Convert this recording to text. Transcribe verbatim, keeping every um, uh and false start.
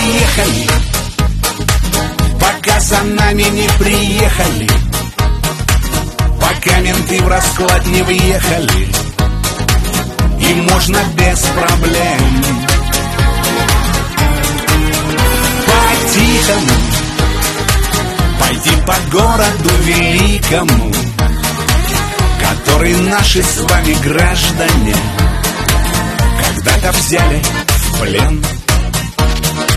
проехали, пока за нами не приехали, пока менты в расклад не въехали, и можно без проблем по-тихому пойти по городу великому, который наши с вами граждане когда-то взяли в плен.